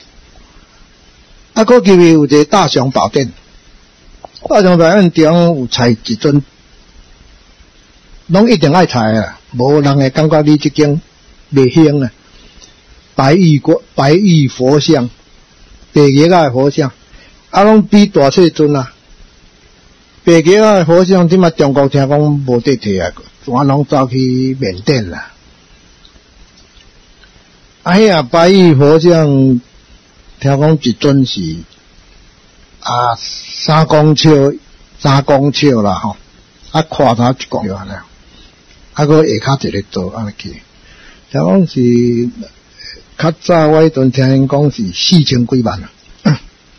啊，佫入去有一个大雄宝殿，大雄宝殿中有采一尊，拢一定爱采啊，无人会感觉你即间袂香啊。白玉国白玉佛像。白玉仔诶佛像，啊，拢比大册尊啊。白玉仔诶佛像，即马中国听讲无得摕啊，全拢走去缅甸啦。啊，迄啊白玉佛像，听讲一尊是啊三公尺，三公尺啦吼，啊胯头一公尺了，啊个下骹一个刀安尼去，听讲是。较早我迄阵听因讲是四千几万啊，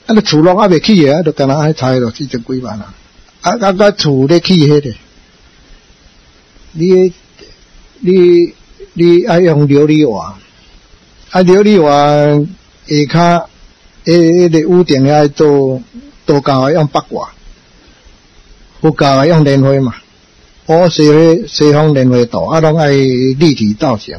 啊，你厝拢还未起个，啊，就干那爱猜咯，四十几万啊！啊啊啊，厝咧起迄个，你你你爱用琉璃瓦，啊，琉璃瓦下骹迄迄个屋顶爱做多高个用八瓦，不高个用莲花嘛。我西方西方莲花度，啊，拢爱立体造型，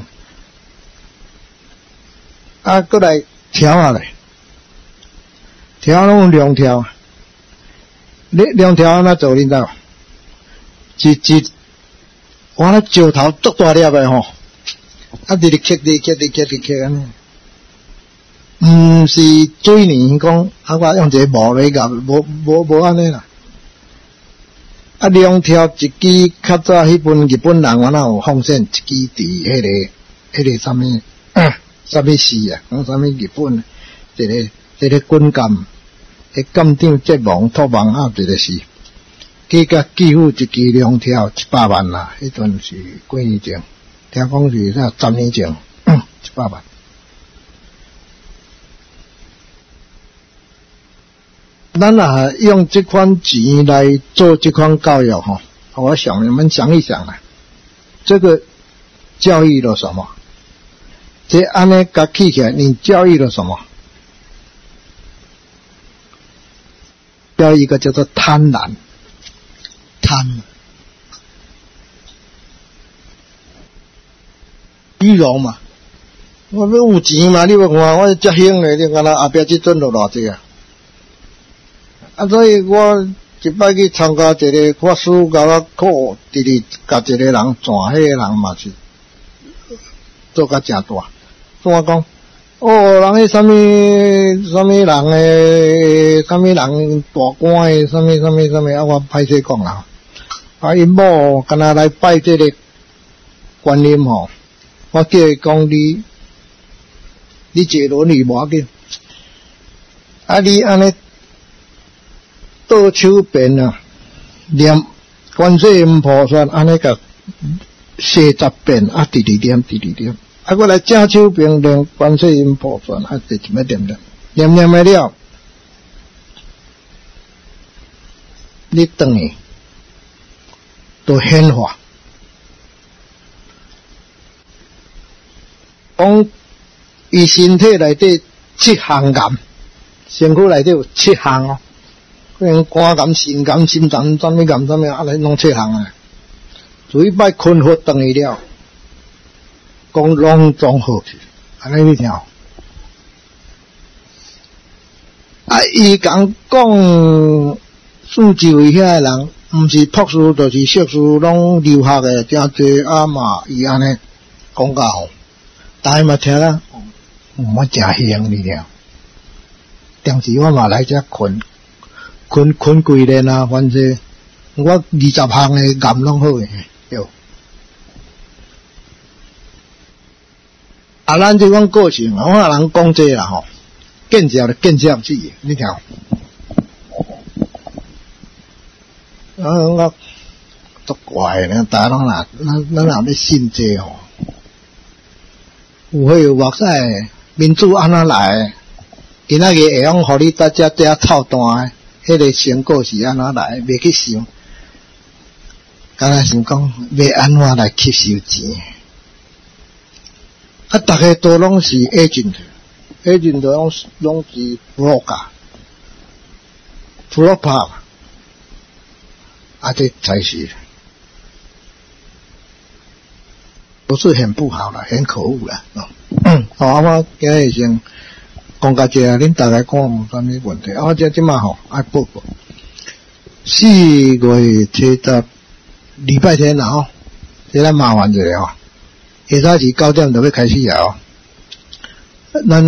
啊，过来条下来。条拢两条，你两条安怎做？你知道？一一，我那石头足大粒的吼，啊，直直刻，直刻，直刻，直刻安尼。毋是水泥讲，啊，我用一个木来夹，无无无安尼啦。啊，两条一支较早迄本日本人我那有放线，一支伫迄个迄个啥物啥物事啊？讲啥物日本一个一个滚杆。迄舰长接网托网啊，一个是，计甲几乎一支两条一百万啦，迄阵是几年前，听讲是啥十年前，一百万。咱啊用这款钱来做这款教育吼，我想你们想一想啊，这个教育了什么？这安尼甲起起来，你教育了什么？教一个叫做贪婪，贪，虚荣嘛。我要有钱嘛，你要看我遮兴嘞，你看那后壁即阵落偌济啊。啊，所以我一摆去参加一个法师甲我考，直直甲一个人转，迄个人嘛是做甲诚大。跟我讲。哦，人迄啥物啥物人诶，啥物人大官诶，啥物啥物啥物啊！我歹势讲啦。啊，因某干那来拜这个观音吼，我叫伊讲你，你坐轮椅无要紧。啊，你安尼倒手边啊，念观世音菩萨安尼个四十遍啊，直直念，直直念。啊，过来正手边念观世音菩萨，啊，直直要念念，念念的了，你等于都显化。讲伊身体内底七项癌，身躯内底有七项哦，可能肝癌、肾癌、心脏、什么癌、什么啊，来弄七项啊。所以摆困惑等于了。讲拢综合去，安尼你听。啊，伊讲讲数字位遐个人，毋是博士就是硕士，拢留学个真济啊嘛，伊安尼讲甲好，大家嘛听啦，我真兴你听。当时我嘛来遮困，困困几年啊，反正我二十项个癌拢好个，哟。啊，咱这款个性，我人讲这啦吼，见笑就见笑死，你听。啊，我足怪呢，大家拢若咱咱若要信这吼，有迄有目屎民主安怎来？今仔日会用互你大家遮操蛋诶，迄个成果是安怎来？袂去想，敢若想讲要安怎来吸收钱？啊，大家都拢是 agent，agent 拢拢是 broker，broker， 啊，这才是，不是很不好了，很可恶了哦。好，我今日先讲到这，恁大家讲有啥物问题？啊，我这即马吼爱报告，四月七十礼拜天啦吼，这咱麻烦一下吼。下早是九点就要开始啊！哦，咱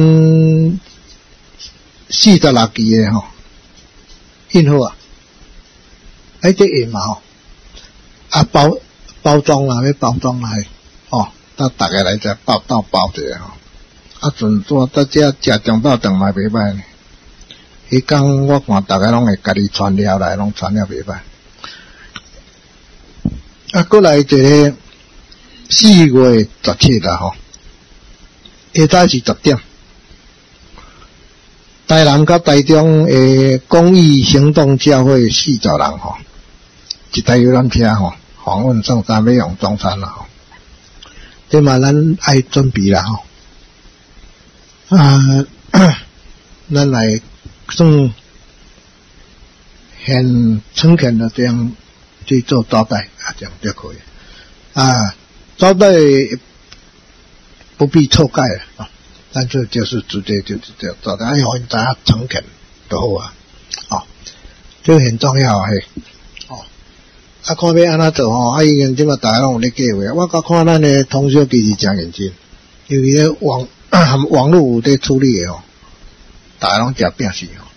四十六期的吼，印好啊，哎，这印嘛吼，啊包包装啦，要包装来，哦，到大家来遮包到包者吼，啊，阵做到遮食中昼顿嘛袂歹呢。迄天我看大家拢会家己传了来，拢传了袂歹。啊，过来一个。四月十七啦吼，下早是十点， 台南甲台中诶公益行动教会四十人吼，一台游览车吼，访问上山要用中山啦吼，这嘛咱爱准备啦吼，啊，咱来算很诚恳的这样去做招待啊，这样就可以啊，招待不必臭盖了啊。但这就是直接就是这样做的，哎呦，大家诚恳就好啊，哦，这个很重要嘿，哦，啊，看要安怎做吼，啊，已经即马大家拢有咧计划，我甲看咱的同学其实真认真，因为咧网网络有在处理的吼，大家拢食拼死吼，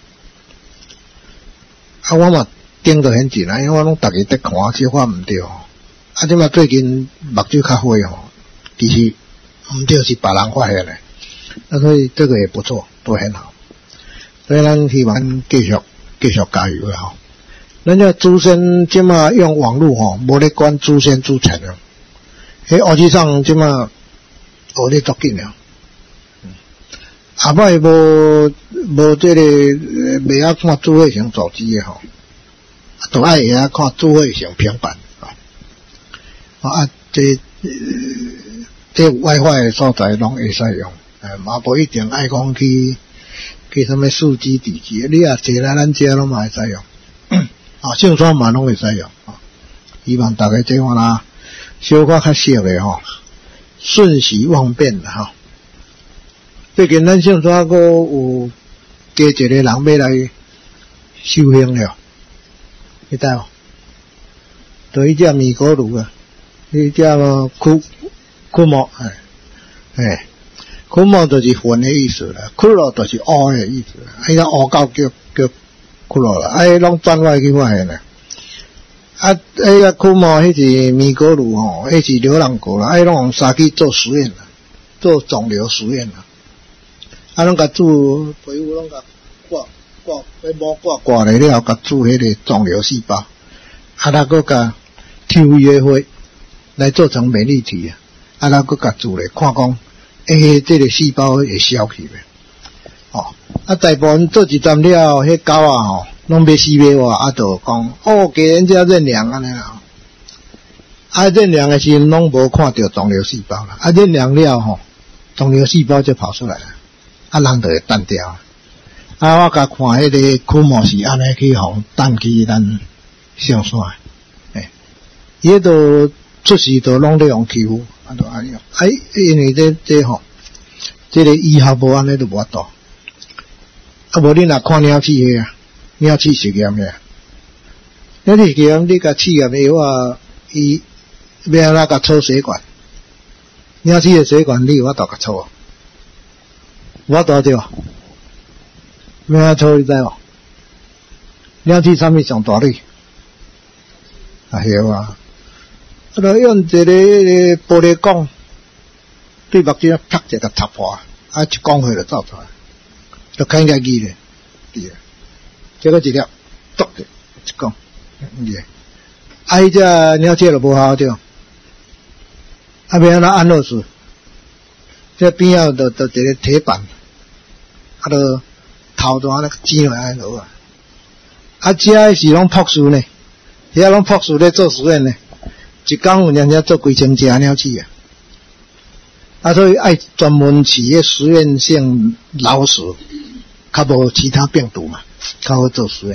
啊，我嘛盯得很紧啊，因为我拢逐个在看，小可毋对吼，啊，即马最近目睭较花吼，其实毋对是别人发现的。那所以这个也不错，都很好。所以咱希望继续继续加油啦吼。咱这祖先即马用网络吼，无咧管祖先祖传啊。迄学习上即马学咧足紧了。后摆无无这个袂晓看智慧型手机的吼，都爱会晓看智慧型平板啊。啊，这这 WiFi 的所在拢会使用。诶，嘛无一定爱讲去去什么四 G 地区，你也坐来咱遮拢嘛会使用，啊，姓庄嘛拢会使用，啊，希望大家这款啦，小可较熟的吼，瞬息万变啦吼。最近咱姓庄阁有加一个人要来修行了，你知无？就一只米果炉啊，一只个枯枯木，哎哎。枯木就是粉的意思啦，骷髅就是乌的意思啦，迄个乌狗叫叫骷髅啦，啊，迄拢转外去发现啦。啊，迄个枯木迄是米果炉吼，迄是流浪狗啦，啊，拢用沙去做实验啦，做肿瘤实验啦。啊，拢甲煮，皮肤拢甲挂挂，迄毛挂挂来了，甲煮迄个肿瘤细胞，啊，咱搁甲抽约灰来做成免疫体啊，啊，咱搁甲煮咧，看讲。诶，这个细胞会消去的，哦，啊，大部分做一站了，迄狗啊吼，拢要死要活，啊，就讲哦，给人家认养安尼啦，啊，认养的时阵拢无看到肿瘤细胞啦，啊，认养了吼，肿瘤细胞就跑出来了，啊，人就会断掉。啊，我甲看迄个枯木是安尼去互弹去咱上山，诶，伊都出事都拢咧用欺负。啊，都安尼，哎，因为这这吼，这个医学无安尼都无法度。啊，无你若看鸟鼠个啊，鸟鼠实验个，鸟鼠实验你甲试验的药啊，伊要安怎甲抽血管？鸟鼠的血管你有法度甲抽啊？有法度对吧？要安怎抽你知无？鸟鼠啥物上大力？啊，晓啊。啊，就用一个玻璃管对目睭啪一个插破，啊，一光血就走出来，就看起来记咧，对啊，这个一粒，剁的一光，对，啊，迄只鸟鼠就无效对，啊，要安怎按落去？这边仔就就一个铁板，啊，就头就安尼剪落来落啊，啊，这是拢博士呢，这拢博士咧做实验呢。一工有人家做几千只鸟鼠啊，啊，所以爱专门饲迄实验性老鼠，较无其他病毒嘛，较好做实验。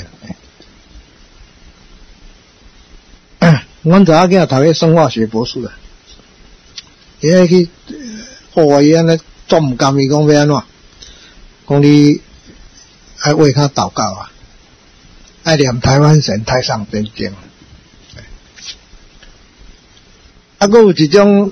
阮查某囝读迄生化学博士啊，伊爱去学伊安尼做毋甘，伊讲要安怎？讲你爱为他祷告啊，爱念台湾神太上真经。啊，还有一种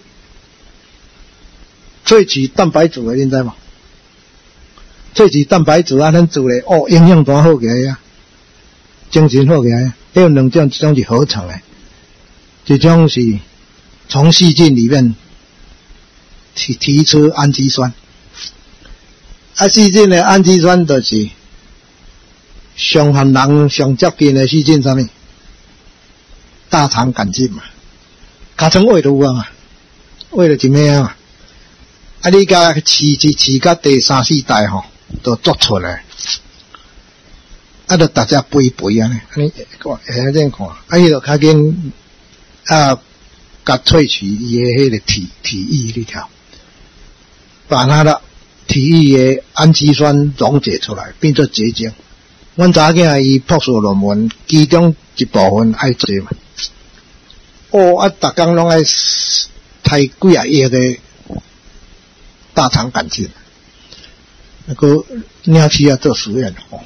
萃取蛋白质的，你知无？萃取蛋白质啊，咱做咧，哦，营养大好起来啊，精神好起来啊。还有两种，一种是合成的，一种是从细菌里面提提出氨基酸。啊，细菌的氨基酸就是上和人上接近的细菌，啥物？大肠杆菌嘛。尻川胃都有啊嘛，胃就一咩啊嘛，啊你甲饲饲饲到第三四代吼， 都做出来，啊，就大家肥肥啊呢，安尼个下这样看，啊，伊就较紧啊，甲萃取伊的迄个体体液里头，把它的体液的氨基酸溶解出来，变作结晶。阮查囝伊博士论文，其中一部分爱做嘛。哦，啊，逐工拢爱睇几啊亿的大肠杆菌，那个领去啊做实验吼。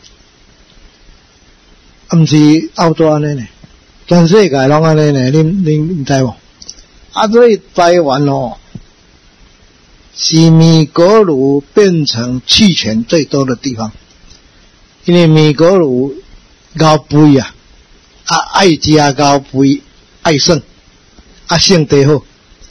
啊，毋是澳洲安尼呢，全世界拢安尼呢，恁恁毋知无？啊，所以台湾哦，是米格鲁变成气权最多的地方，因为米格鲁高肥啊，啊爱食高肥，爱耍，啊性地好，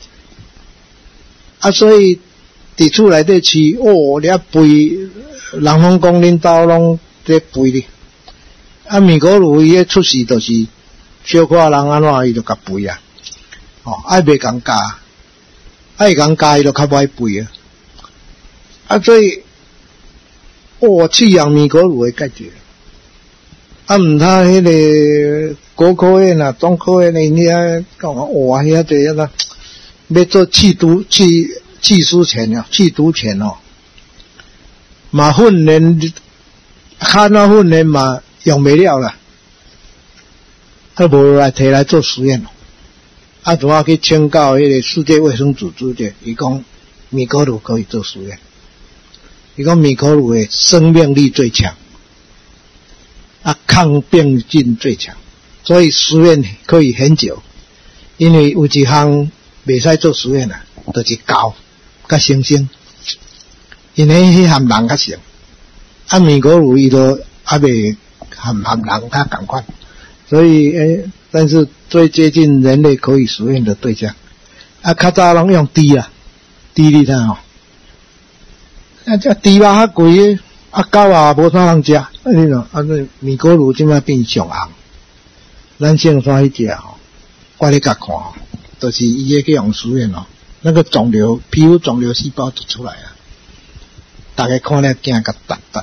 啊所以伫厝内底饲，哦，你啊肥，人拢讲恁兜拢在肥哩。啊，米格鲁伊个出世就是小可人安怎伊就甲肥啊，哦，爱袂共教，爱共教伊就较歹肥啊，啊，所以哦，饲养米格鲁的解决，啊，毋他迄个高科院啊、中科院呢，你啊讲哇，遐侪啦，要做气毒、气气输钳哦，气毒钳哦，嘛训练，看那训练嘛。用不了啦，啊，无来摕来做实验咯。啊，怎啊去请教迄个世界卫生组织的，伊讲米格鲁可以做实验，伊讲米格鲁的生命力最强，啊，抗病菌最强，所以实验可以很久。因为有一项袂使做实验啦，就是狗甲猩猩，因为迄含人较像，啊，米格鲁伊都还袂。含含人他赶快，所以诶，但是最接近人类可以实验的对象，啊，较早拢用猪啊，猪你看吼，啊，这猪肉较贵，啊，狗啊无啥人食，啊，你喏，啊，这米格鲁即摆变上红，咱先山迄只吼，我咧甲看吼，就是伊个去用实验哦，那个肿瘤皮肤肿瘤细胞就出来啊，大家看了惊甲突突。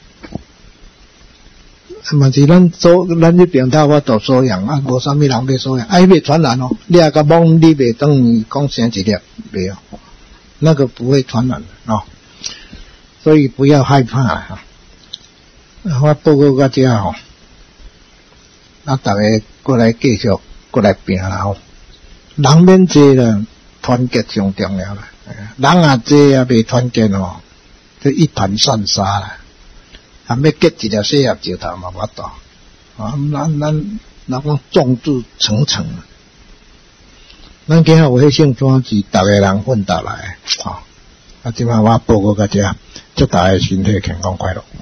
嘛是咱做咱这边头我做收养啊，无啥物人要收养，啊，袂传染哦。你啊甲懵，你袂等于讲生一粒袂哦，那个不会传染的哦。所以不要害怕哈。啊，我报告到这吼，啊，大家过来继续过来拼啦吼。人免济啦，团结上重要啦。人啊济啊袂团结哦，就一盘散沙啦。还要结一条细叶石头嘛，无法度啊！咱咱咱讲众志成城，咱今日有迄性专是逐个人奋斗来的，吼、哦！啊，即摆我报告到这，祝大家身体健康快乐。